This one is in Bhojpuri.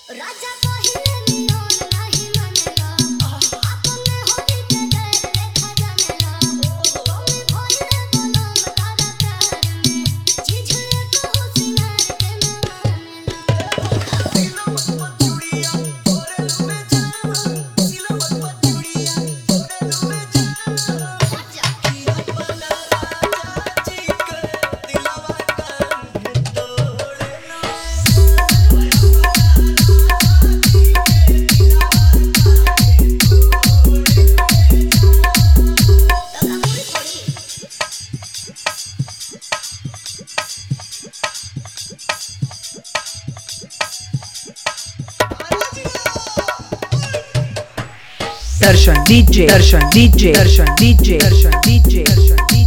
राजा कहिले मिलन नाही मानेला आपने होली के गैर लेखा जानेला कमी भइले बनम तारा प्यार में चीज एको सिंगार के न मानेला सिलवट पचुड़िया तोरे में जान सिलवट पचुड़िया तोरे में जान राजा की अपना राजा जी के दिलवा काहे तोड़े ना Darshan DJ, Darshan DJ, Darshan DJ, Darshan DJ, Darshan DJ.